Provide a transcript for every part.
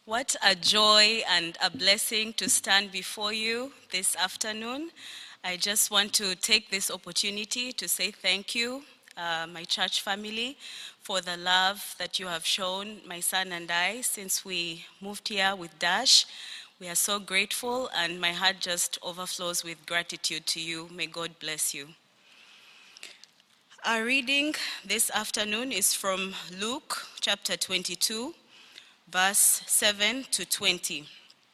What a joy and a blessing to stand before you this afternoon. I just want to take this opportunity to say thank you, my church family, for the love that you have shown my son and I since we moved here with Dash. We are so grateful, and my heart just overflows with gratitude to you. May God bless you. Our reading this afternoon is from Luke chapter 22, verse 7 to 20.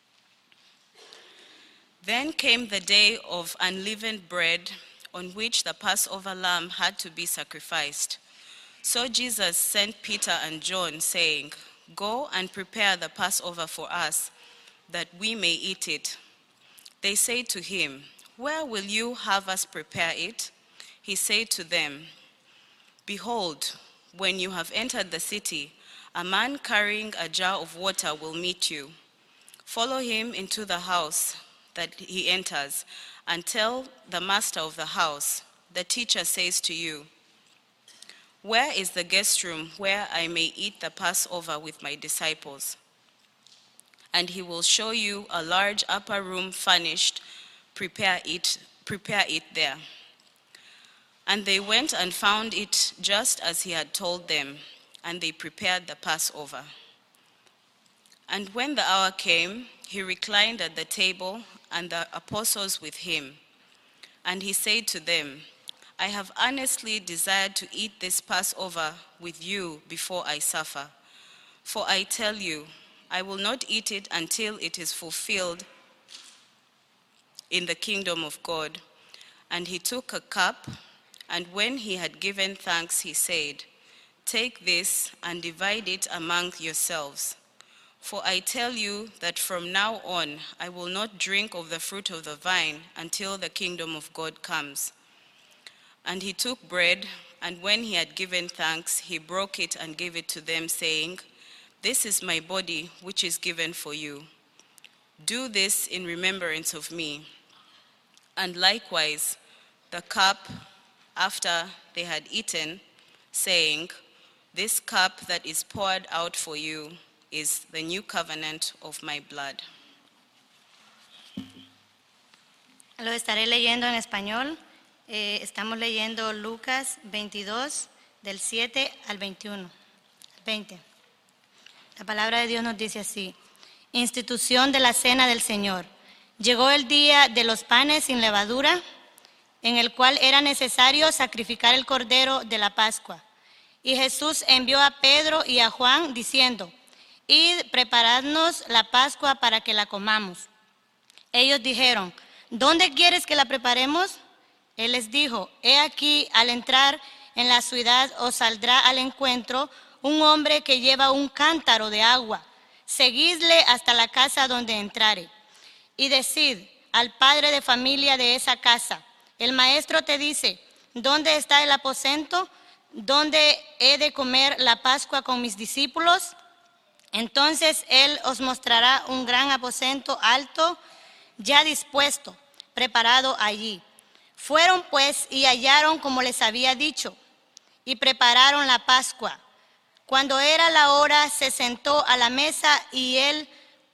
Then came the day of unleavened bread, on which the Passover lamb had to be sacrificed. So Jesus sent Peter and John, saying, "Go and prepare the Passover for us, that we may eat it." They said to him, "Where will you have us prepare it?" He said to them, "Behold, when you have entered the city, a man carrying a jar of water will meet you. Follow him into the house that he enters, and tell the master of the house, 'The teacher says to you, where is the guest room where I may eat the Passover with my disciples?' And he will show you a large upper room furnished. Prepare it there." And they went and found it just as he had told them, and they prepared the Passover. And when the hour came, he reclined at the table, and the apostles with him. And he said to them, "I have earnestly desired to eat this Passover with you before I suffer. For I tell you, I will not eat it until it is fulfilled in the kingdom of God." And he took a cup, and when he had given thanks, he said, "Take this and divide it among yourselves. For I tell you that from now on I will not drink of the fruit of the vine until the kingdom of God comes." And he took bread, and when he had given thanks, he broke it and gave it to them, saying, "This is my body, which is given for you. Do this in remembrance of me." And likewise the cup after they had eaten, saying, "This cup that is poured out for you is the new covenant of my blood." Lo estaré leyendo en español. Estamos leyendo Lucas 22, del 7 al 21, 20. La palabra de Dios nos dice así: institución de la cena del Señor. Llegó el día de los panes sin levadura, en el cual era necesario sacrificar el cordero de la Pascua. Y Jesús envió a Pedro y a Juan, diciendo, "Id, preparadnos la Pascua para que la comamos." Ellos dijeron, "¿Dónde quieres que la preparemos?" Él les dijo, "He aquí, al entrar en la ciudad os saldrá al encuentro un hombre que lleva un cántaro de agua. Seguidle hasta la casa donde entrare. Y decid al padre de familia de esa casa, el maestro te dice, ¿dónde está el aposento donde he de comer la Pascua con mis discípulos? Entonces él os mostrará un gran aposento alto, ya dispuesto, preparado allí." Fueron pues y hallaron como les había dicho, y prepararon la Pascua. Cuando era la hora, se sentó a la mesa y él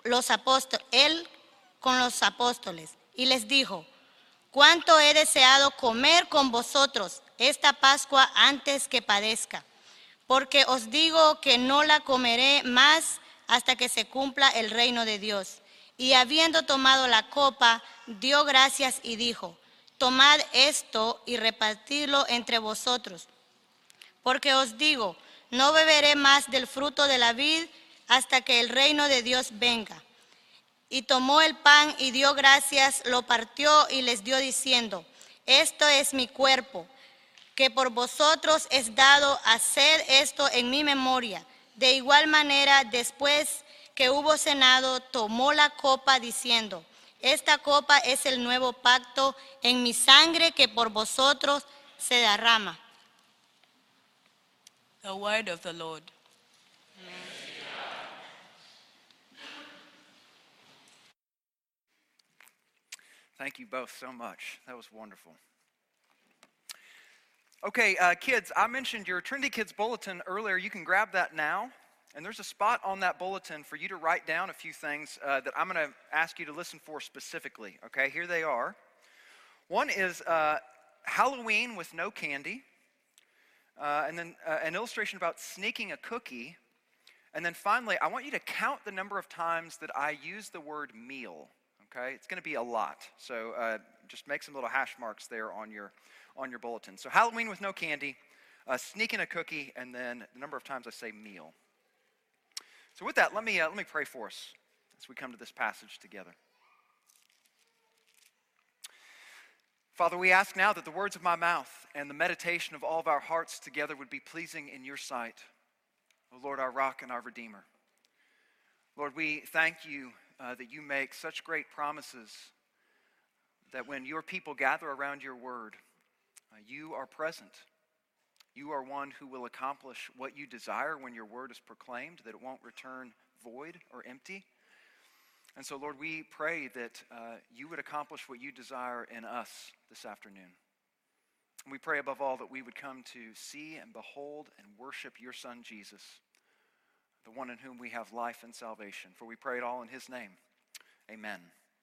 con los apóstoles, y les dijo, "Cuánto he deseado comer con vosotros esta Pascua antes que padezca, porque os digo que no la comeré más hasta que se cumpla el reino de Dios." Y habiendo tomado la copa, dio gracias y dijo, "Tomad esto y repartidlo entre vosotros, porque os digo, no beberé más del fruto de la vid hasta que el reino de Dios venga." Y tomó el pan y dio gracias, lo partió y les dio diciendo, "Esto es mi cuerpo, que por vosotros es dado. Haced esto en mi memoria." De igual manera, después que hubo cenado, tomó la copa diciendo, "Esta copa es el nuevo pacto en mi sangre que por vosotros se derrama." The word of the Lord. Thank you both so much. That was wonderful. Okay, kids, I mentioned your Trinity Kids Bulletin earlier. You can grab that now. And there's a spot on that bulletin for you to write down a few things that I'm going to ask you to listen for specifically. Okay, here they are. One is Halloween with no candy. And then an illustration about sneaking a cookie. And then finally, I want you to count the number of times that I use the word meal. Okay, it's going to be a lot. So just make some little hash marks there on your bulletin. So Halloween with no candy, sneaking a cookie, and then the number of times I say meal. So with that, let me pray for us as we come to this passage together. Father, we ask now that the words of my mouth and the meditation of all of our hearts together would be pleasing in your sight, O Lord, our rock and our redeemer. Lord, we thank you that you make such great promises that when your people gather around your word, you are present. You are one who will accomplish what you desire when your word is proclaimed, that it won't return void or empty. And so, Lord, we pray that you would accomplish what you desire in us this afternoon. And we pray above all that we would come to see and behold and worship your Son, Jesus, the one in whom we have life and salvation. For we pray it all in his name. Amen.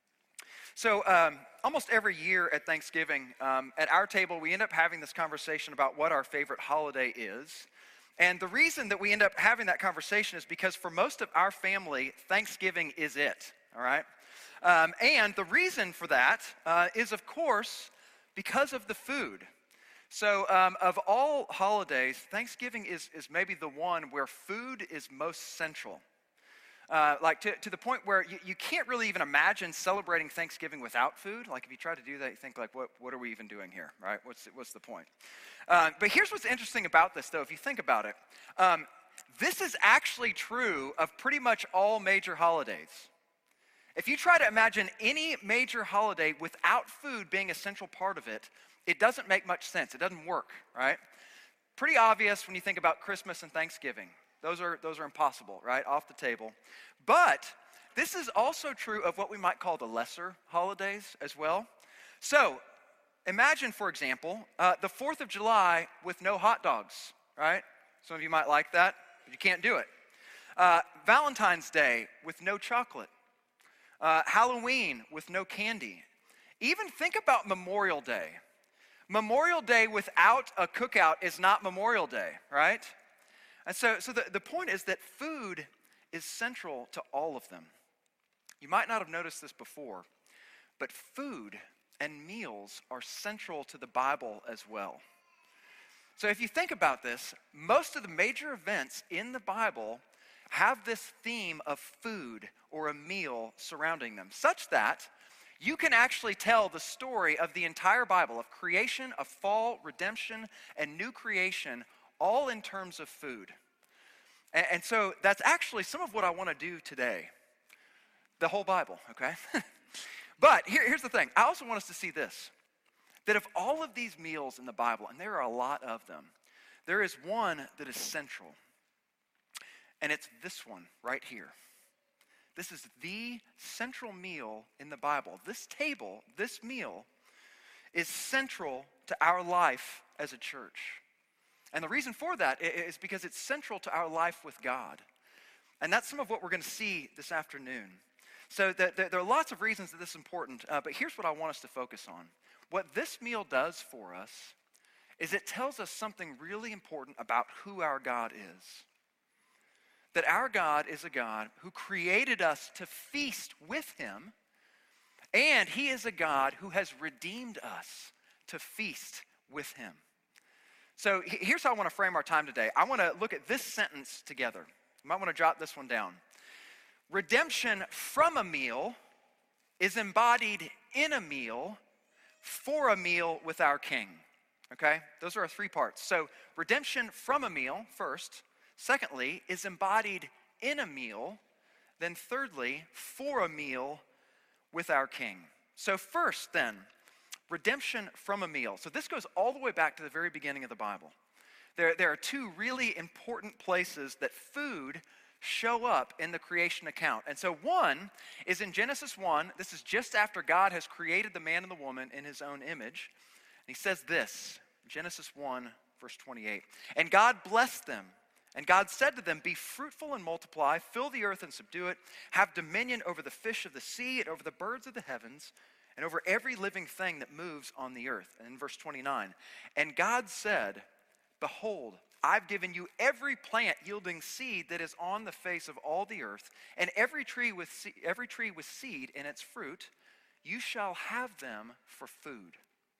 So almost every year at Thanksgiving, at our table, we end up having this conversation about what our favorite holiday is. And the reason that we end up having that conversation is because for most of our family, Thanksgiving is it, all right? And the reason for that is, of course, because of the food. So of all holidays, Thanksgiving is maybe the one where food is most central. Like to the point where you can't really even imagine celebrating Thanksgiving without food. Like if you try to do that, you think like, what are we even doing here, right? What's the point? But here's what's interesting about this, though, if you think about it. This is actually true of pretty much all major holidays. If you try to imagine any major holiday without food being a central part of it, it doesn't make much sense. It doesn't work, right? Pretty obvious when you think about Christmas and Thanksgiving. Those are impossible, right? Off the table. But this is also true of what we might call the lesser holidays as well. So imagine, for example, the 4th of July with no hot dogs, right? Some of you might like that, but you can't do it. Valentine's Day with no chocolate. Halloween with no candy. Even think about Memorial Day. Memorial Day without a cookout is not Memorial Day, right? And so the point is that food is central to all of them. You might not have noticed this before, but food and meals are central to the Bible as well. So if you think about this, most of the major events in the Bible have this theme of food or a meal surrounding them, such that you can actually tell the story of the entire Bible, of creation, of fall, redemption, and new creation, all in terms of food. And so that's actually some of what I want to do today. The whole Bible, okay? But here's the thing. I also want us to see this, that of all of these meals in the Bible, and there are a lot of them, there is one that is central. And it's this one right here. This is the central meal in the Bible. This table, this meal, is central to our life as a church. And the reason for that is because it's central to our life with God. And that's some of what we're going to see this afternoon. So there are lots of reasons that this is important, but here's what I want us to focus on. What this meal does for us is it tells us something really important about who our God is. That our God is a God who created us to feast with him, and he is a God who has redeemed us to feast with him. So here's how I want to frame our time today. I want to look at this sentence together. You might want to jot this one down. Redemption from a meal is embodied in a meal for a meal with our King. Okay? Those are our three parts. So redemption from a meal, first. Secondly, is embodied in a meal. Then thirdly, for a meal with our King. So first then, redemption from a meal. So this goes all the way back to the very beginning of the Bible. There are two really important places that food show up in the creation account. And so one is in Genesis 1. This is just after God has created the man and the woman in his own image. And he says this, Genesis 1, verse 28. And God blessed them, And God said to them, be fruitful and multiply, fill the earth and subdue it, have dominion over the fish of the sea and over the birds of the heavens, and over every living thing that moves on the earth. And in verse 29, and God said, behold, I've given you every plant yielding seed that is on the face of all the earth, and every tree with seed in its fruit. You shall have them for food.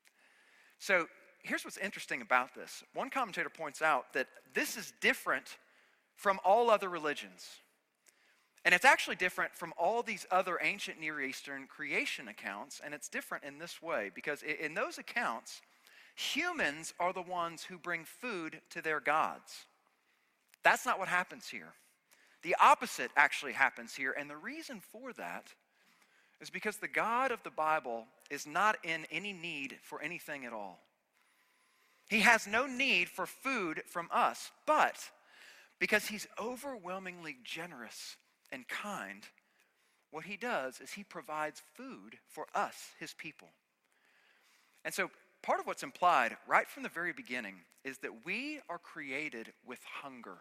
So here's what's interesting about this. One commentator points out that this is different from all other religions. And it's actually different from all these other ancient Near Eastern creation accounts, and it's different in this way, because in those accounts, humans are the ones who bring food to their gods. That's not what happens here. The opposite actually happens here, and the reason for that is because the God of the Bible is not in any need for anything at all. He has no need for food from us, but because he's overwhelmingly generous and kind, what he does is he provides food for us, his people. And so part of what's implied right from the very beginning is that we are created with hunger.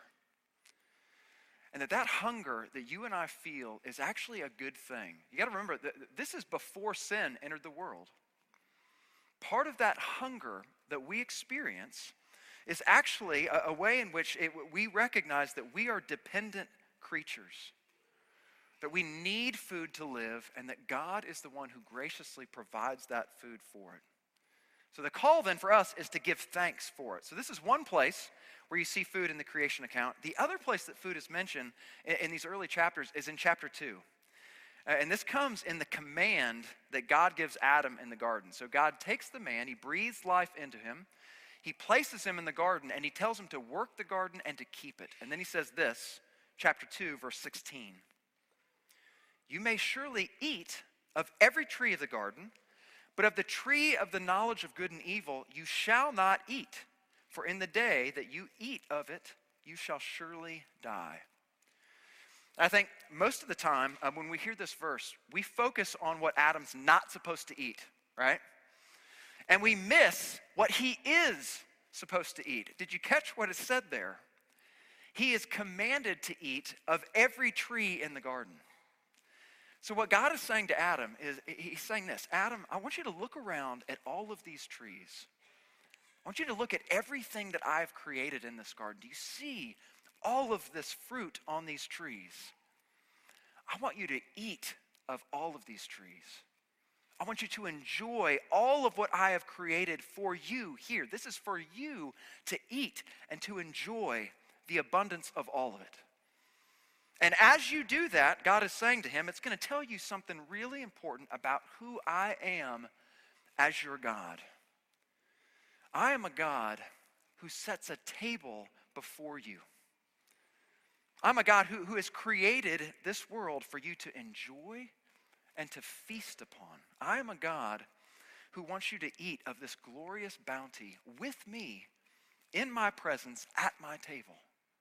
And that hunger that you and I feel is actually a good thing. You got to remember that this is before sin entered the world. Part of that hunger that we experience is actually a way in which we recognize that we are dependent creatures, that we need food to live, and that God is the one who graciously provides that food for it. So the call then for us is to give thanks for it. So this is one place where you see food in the creation account. The other place that food is mentioned in these early chapters is in chapter 2. And this comes in the command that God gives Adam in the garden. So God takes the man, he breathes life into him, he places him in the garden, and he tells him to work the garden and to keep it. And then he says this, chapter 2, verse 16. You may surely eat of every tree of the garden, but of the tree of the knowledge of good and evil you shall not eat, for in the day that you eat of it, you shall surely die. I think most of the time when we hear this verse, we focus on what Adam's not supposed to eat, right? And we miss what he is supposed to eat. Did you catch what is said there? He is commanded to eat of every tree in the garden. So what God is saying to Adam is, he's saying this, Adam, I want you to look around at all of these trees. I want you to look at everything that I've created in this garden. Do you see all of this fruit on these trees? I want you to eat of all of these trees. I want you to enjoy all of what I have created for you here. This is for you to eat and to enjoy the abundance of all of it. And as you do that, God is saying to him, it's going to tell you something really important about who I am as your God. I am a God who sets a table before you. I'm a God who has created this world for you to enjoy and to feast upon. I am a God who wants you to eat of this glorious bounty with me in my presence at my table.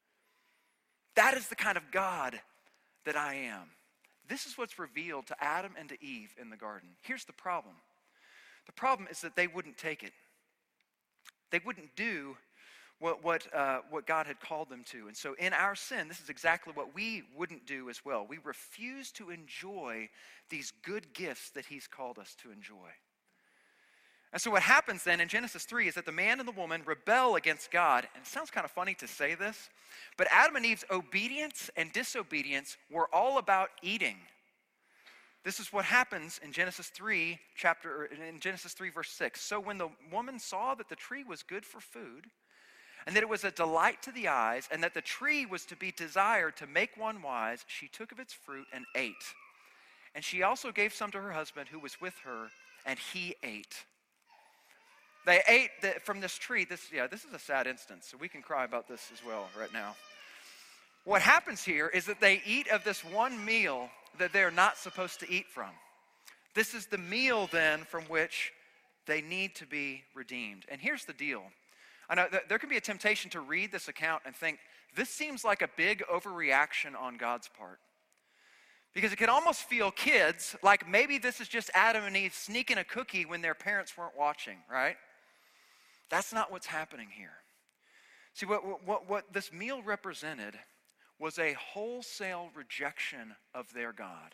That is the kind of God that I am. This is what's revealed to Adam and to Eve in the garden. Here's the problem. The problem is that they wouldn't take it. They wouldn't do what God had called them to. And so in our sin, this is exactly what we wouldn't do as well. We refuse to enjoy these good gifts that he's called us to enjoy. And so what happens then in Genesis 3 is that the man and the woman rebel against God. And it sounds kind of funny to say this, but Adam and Eve's obedience and disobedience were all about eating. This is what happens in Genesis 3 verse 6. So when the woman saw that the tree was good for food, and that it was a delight to the eyes, and that the tree was to be desired to make one wise, she took of its fruit and ate. And she also gave some to her husband who was with her, and he ate. They ate from this tree. This is a sad instance, so we can cry about this as well right now. What happens here is that they eat of this one meal that they're not supposed to eat from. This is the meal then from which they need to be redeemed. And here's the deal. I know there can be a temptation to read this account and think, this seems like a big overreaction on God's part. Because it can almost feel, kids, like maybe this is just Adam and Eve sneaking a cookie when their parents weren't watching, right? That's not what's happening here. See, what this meal represented was a wholesale rejection of their God.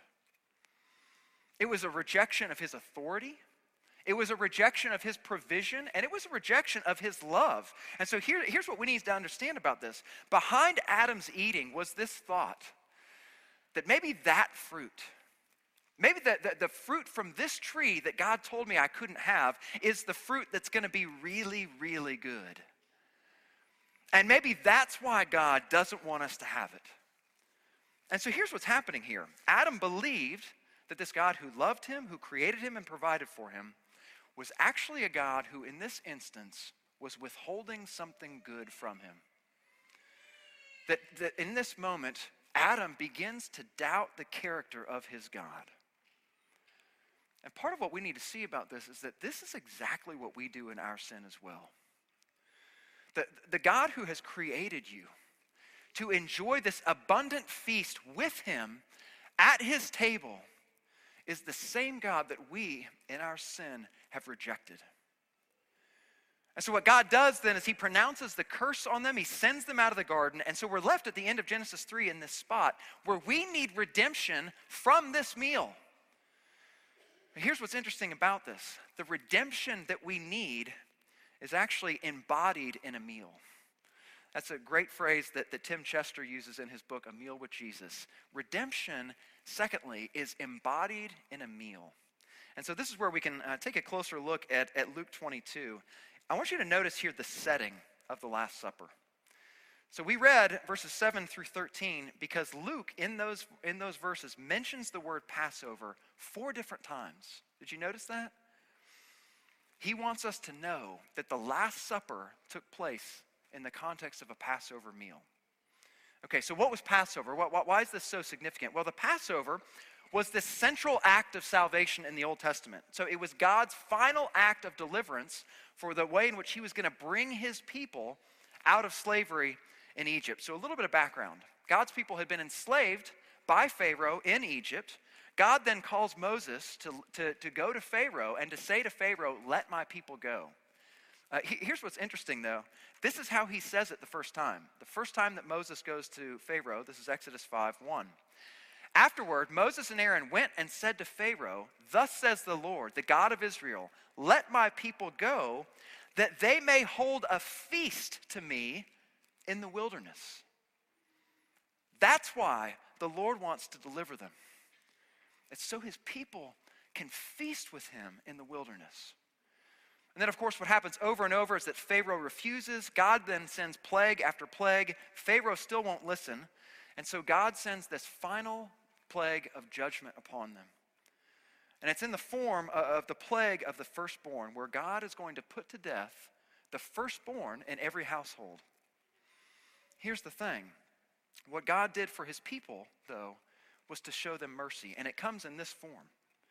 It was a rejection of his authority. It was a rejection of his provision, and it was a rejection of his love. And so here's what we need to understand about this. Behind Adam's eating was this thought that maybe that fruit, maybe the fruit from this tree that God told me I couldn't have is the fruit that's going to be really, really good. And maybe that's why God doesn't want us to have it. And so here's what's happening here. Adam believed that this God who loved him, who created him and provided for him, was actually a God who in this instance was withholding something good from him. That in this moment, Adam begins to doubt the character of his God. And part of what we need to see about this is that this is exactly what we do in our sin as well. The God who has created you to enjoy this abundant feast with him at his table is the same God that we, in our sin, have rejected. And so what God does then is he pronounces the curse on them, he sends them out of the garden, and so we're left at the end of Genesis 3 in this spot where we need redemption from this meal. Here's what's interesting about this. The redemption that we need is actually embodied in a meal. That's a great phrase that Tim Chester uses in his book, A Meal with Jesus. Redemption, secondly, is embodied in a meal. And so this is where we can take a closer look at Luke 22. I want you to notice here the setting of the Last Supper. So we read verses 7 through 13 because Luke, in those verses, mentions the word Passover 4 different times. Did you notice that? He wants us to know that the Last Supper took place in the context of a Passover meal. Okay, so what was Passover? Why is this so significant? Well, the Passover was this central act of salvation in the Old Testament. So it was God's final act of deliverance for the way in which he was going to bring his people out of slavery in Egypt. So a little bit of background. God's people had been enslaved by Pharaoh in Egypt. God then calls Moses to go to Pharaoh and to say to Pharaoh, let my people go. Here's what's interesting, though. This is how he says it the first time. The first time that Moses goes to Pharaoh, this is Exodus 5:1. Afterward, Moses and Aaron went and said to Pharaoh, thus says the Lord, the God of Israel, let my people go, that they may hold a feast to me in the wilderness. That's why the Lord wants to deliver them. It's so his people can feast with him in the wilderness. And then, of course, what happens over and over is that Pharaoh refuses. God then sends plague after plague. Pharaoh still won't listen. And so God sends this final plague of judgment upon them. And it's in the form of the plague of the firstborn, where God is going to put to death the firstborn in every household. Here's the thing. What God did for his people, though, was to show them mercy. And it comes in this form.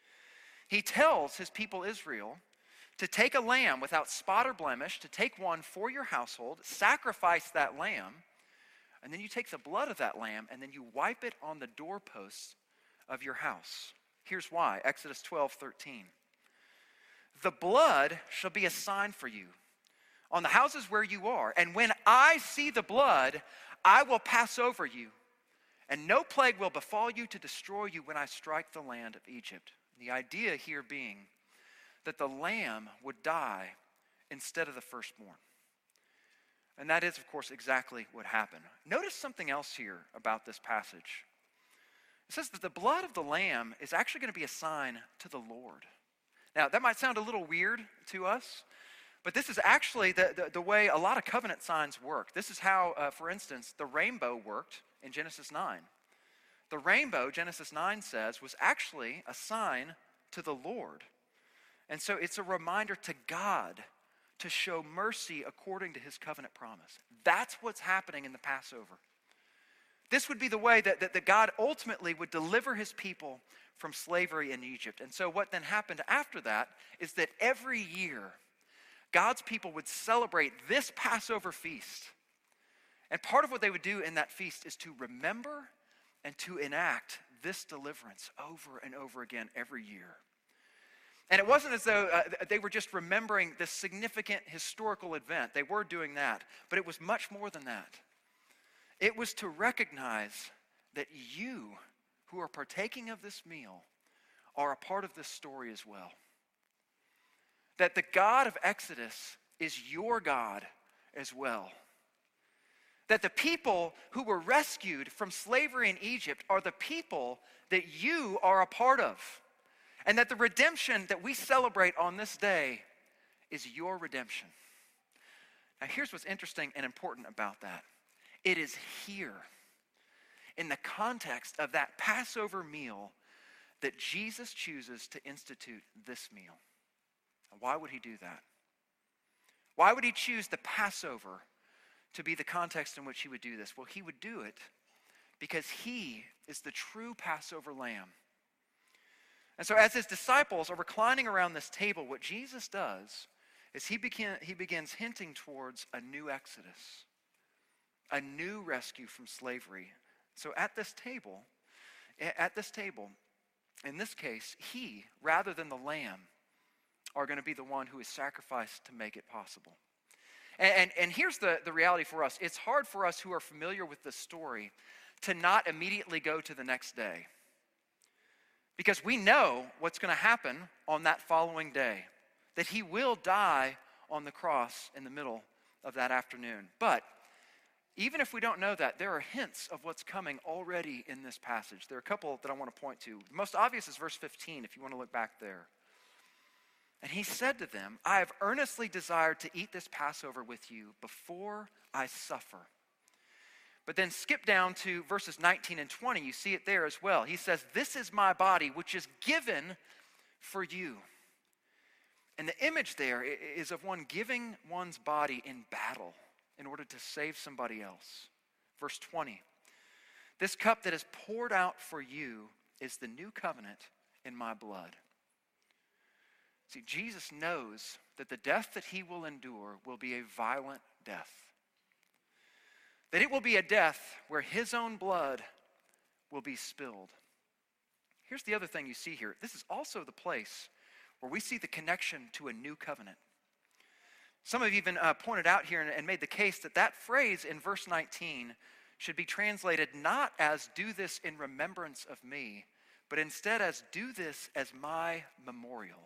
He tells his people Israel to take a lamb without spot or blemish, to take one for your household, sacrifice that lamb, and then you take the blood of that lamb and then you wipe it on the doorposts of your house. Here's why, Exodus 12:13. The blood shall be a sign for you on the houses where you are, and when I see the blood, I will pass over you, and no plague will befall you to destroy you when I strike the land of Egypt. The idea here being that the lamb would die instead of the firstborn. And that is, of course, exactly what happened. Notice something else here about this passage. It says that the blood of the lamb is actually going to be a sign to the Lord. Now, that might sound a little weird to us, but this is actually the way a lot of covenant signs work. This is how, for instance, the rainbow worked in Genesis 9. The rainbow, Genesis 9 says, was actually a sign to the Lord. And so it's a reminder to God to show mercy according to his covenant promise. That's what's happening in the Passover. This would be the way that God ultimately would deliver his people from slavery in Egypt. And so what then happened after that is that every year, God's people would celebrate this Passover feast. And part of what they would do in that feast is to remember and to enact this deliverance over and over again every year. And it wasn't as though they were just remembering this significant historical event. They were doing that, but it was much more than that. It was to recognize that you, who are partaking of this meal, are a part of this story as well. That the God of Exodus is your God as well. That the people who were rescued from slavery in Egypt are the people that you are a part of. And that the redemption that we celebrate on this day is your redemption. Now here's what's interesting and important about that. It is here, in the context of that Passover meal, that Jesus chooses to institute this meal. And why would he do that? Why would he choose the Passover to be the context in which he would do this? Well, he would do it because he is the true Passover lamb. And so as his disciples are reclining around this table, what Jesus does is he begins hinting towards a new exodus, a new rescue from slavery. So at this table, in this case, he, rather than the lamb, are going to be the one who is sacrificed to make it possible. And here's the reality for us. It's hard for us who are familiar with this story to not immediately go to the next day. Because we know what's going to happen on that following day. That he will die on the cross in the middle of that afternoon. But even if we don't know that, there are hints of what's coming already in this passage. There are a couple that I want to point to. The most obvious is verse 15, if you want to look back there. And he said to them, I have earnestly desired to eat this Passover with you before I suffer. But then skip down to verses 19 and 20. You see it there as well. He says, this is my body, which is given for you. And the image there is of one giving one's body in battle in order to save somebody else. Verse 20, this cup that is poured out for you is the new covenant in my blood. See, Jesus knows that the death that he will endure will be a violent death. That it will be a death where his own blood will be spilled. Here's the other thing you see here. This is also the place where we see the connection to a new covenant. Some have even pointed out here and made the case that that phrase in verse 19 should be translated not as do this in remembrance of me, but instead as do this as my memorial.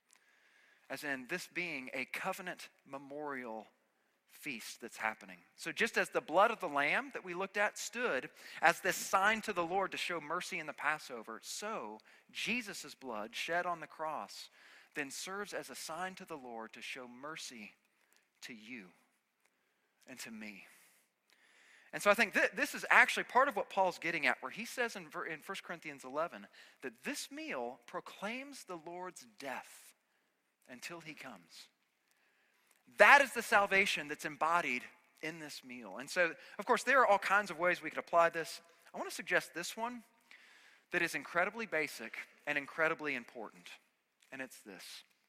As in this being a covenant memorial feast that's happening. So just as the blood of the lamb that we looked at stood as this sign to the Lord to show mercy in the Passover, so Jesus' blood shed on the cross then serves as a sign to the Lord to show mercy to you and to me. And so I think this is actually part of what Paul's getting at, where he says in 1 Corinthians 11 that this meal proclaims the Lord's death until he comes. That is the salvation that's embodied in this meal. And so, of course, there are all kinds of ways we could apply this. I want to suggest this one that is incredibly basic and incredibly important. And it's this.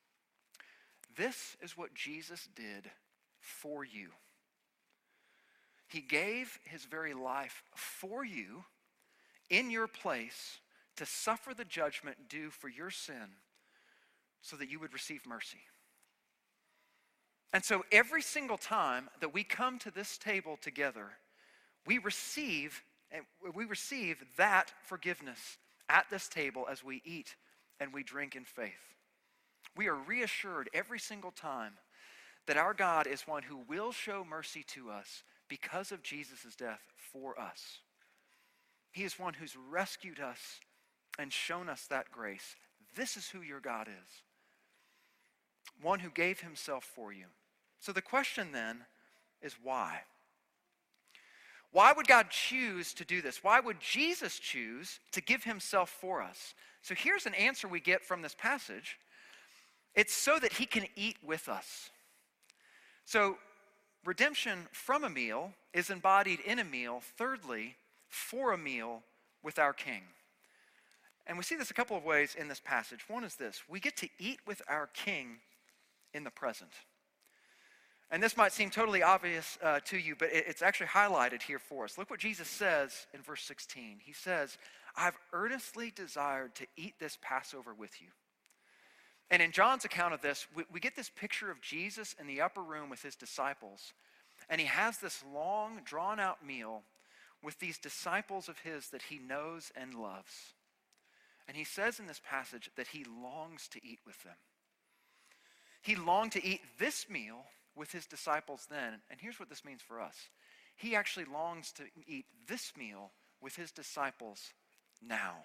This is what Jesus did for you. He gave his very life for you in your place to suffer the judgment due for your sin so that you would receive mercy. And so every single time that we come to this table together, we receive that forgiveness at this table as we eat and we drink in faith. We are reassured every single time that our God is one who will show mercy to us because of Jesus' death for us. He is one who's rescued us and shown us that grace. This is who your God is. One who gave himself for you. So the question then is why? Why would God choose to do this? Why would Jesus choose to give himself for us? So here's an answer we get from this passage. It's so that he can eat with us. So redemption from a meal is embodied in a meal. Thirdly, for a meal with our King. And we see this a couple of ways in this passage. One is this. We get to eat with our King in the present. And this might seem totally obvious to you, but it's actually highlighted here for us. Look what Jesus says in verse 16. He says, I've earnestly desired to eat this Passover with you. And in John's account of this, we get this picture of Jesus in the upper room with his disciples. And he has this long, drawn-out meal with these disciples of his that he knows and loves. And he says in this passage that he longs to eat with them. He longed to eat this meal with his disciples then. And here's what this means for us. He actually longs to eat this meal with his disciples now.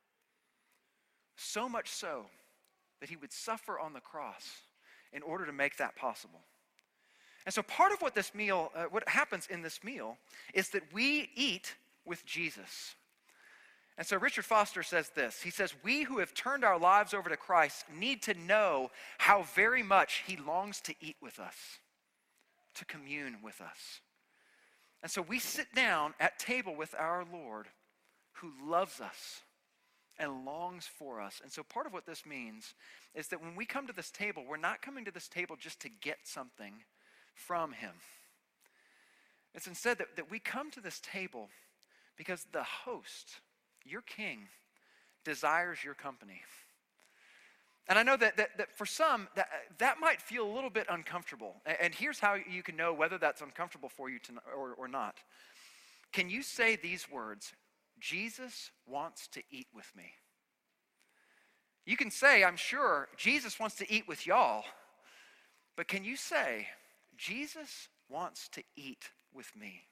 So much so that he would suffer on the cross in order to make that possible. And so part of what this meal, what happens in this meal is that we eat with Jesus. And so Richard Foster says this. He says, we who have turned our lives over to Christ need to know how very much he longs to eat with us, to commune with us. And so we sit down at table with our Lord who loves us and longs for us. And so part of what this means is that when we come to this table, we're not coming to this table just to get something from him. It's instead that we come to this table because the host, your king, desires your company. And I know that for some, that might feel a little bit uncomfortable. And here's how you can know whether that's uncomfortable for you or not. Can you say these words, Jesus wants to eat with me? You can say, I'm sure, Jesus wants to eat with y'all. But can you say, Jesus wants to eat with me?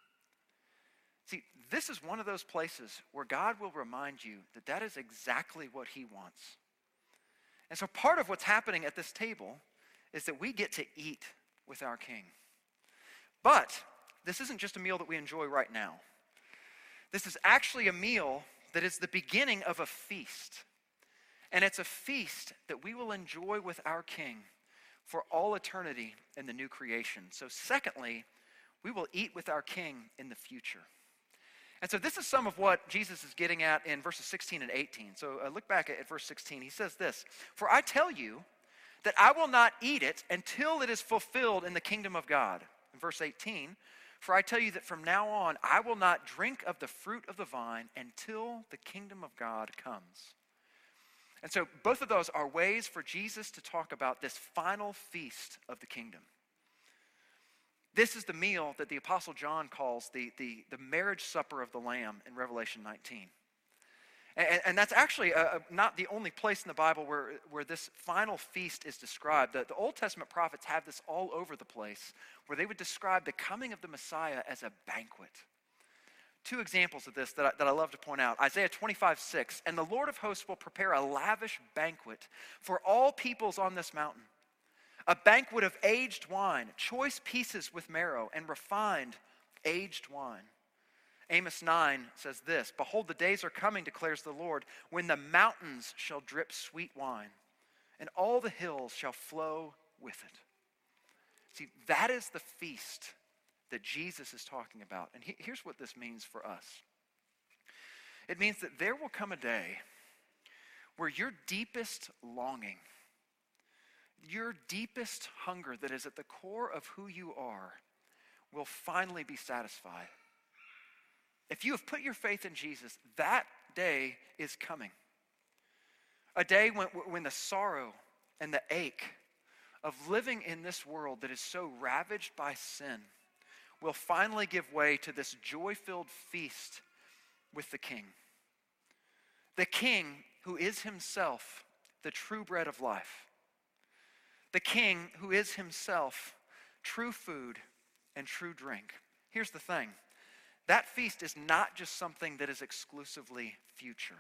See, this is one of those places where God will remind you that that is exactly what he wants. And so part of what's happening at this table is that we get to eat with our King. But this isn't just a meal that we enjoy right now. This is actually a meal that is the beginning of a feast. And it's a feast that we will enjoy with our King for all eternity in the new creation. So secondly, we will eat with our King in the future. And so this is some of what Jesus is getting at in verses 16 and 18. So look back at verse 16. He says this, for I tell you that I will not eat it until it is fulfilled in the kingdom of God. In verse 18, for I tell you that from now on I will not drink of the fruit of the vine until the kingdom of God comes. And so both of those are ways for Jesus to talk about this final feast of the kingdom. This is the meal that the Apostle John calls the marriage supper of the Lamb in Revelation 19. And that's actually not the only place in the Bible where this final feast is described. The Old Testament prophets have this all over the place, where they would describe the coming of the Messiah as a banquet. Two examples of this that I love to point out. Isaiah 25:6, and the Lord of hosts will prepare a lavish banquet for all peoples on this mountain. A banquet of aged wine, choice pieces with marrow, and refined aged wine. Amos 9 says this, behold, the days are coming, declares the Lord, when the mountains shall drip sweet wine, and all the hills shall flow with it. See, that is the feast that Jesus is talking about. And here's what this means for us. It means that there will come a day where your deepest longing, your deepest hunger that is at the core of who you are, will finally be satisfied. If you have put your faith in Jesus, that day is coming. A day when the sorrow and the ache of living in this world that is so ravaged by sin will finally give way to this joy-filled feast with the King. The King who is himself the true bread of life. The King who is himself true food and true drink. Here's the thing. That feast is not just something that is exclusively future.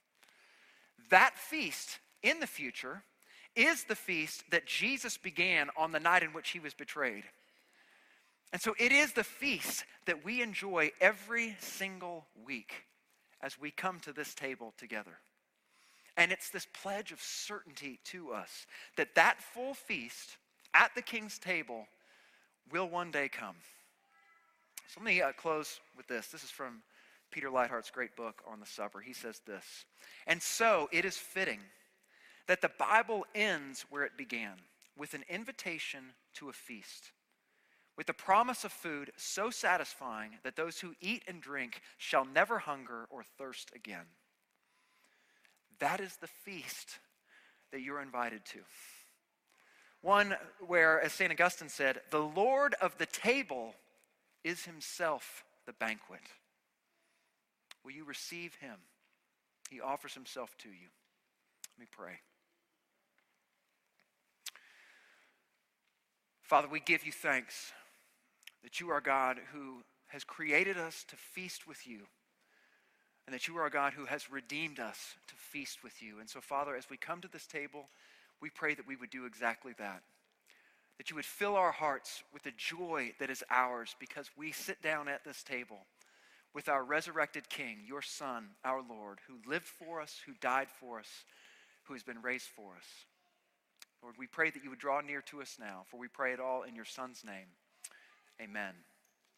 That feast in the future is the feast that Jesus began on the night in which he was betrayed. And so it is the feast that we enjoy every single week as we come to this table together. And it's this pledge of certainty to us that that full feast at the King's table will one day come. So let me close with this. This is from Peter Leithart's great book on the supper. He says this, and so it is fitting that the Bible ends where it began, with an invitation to a feast, with the promise of food so satisfying that those who eat and drink shall never hunger or thirst again. That is the feast that you're invited to. One where, as St. Augustine said, the Lord of the table is himself the banquet. Will you receive him? He offers himself to you. Let me pray. Father, we give you thanks that you are God who has created us to feast with you, and that you are a God who has redeemed us to feast with you. And so, Father, as we come to this table, we pray that we would do exactly that. That you would fill our hearts with the joy that is ours because we sit down at this table with our resurrected King, your Son, our Lord, who lived for us, who died for us, who has been raised for us. Lord, we pray that you would draw near to us now, for we pray it all in your Son's name. Amen.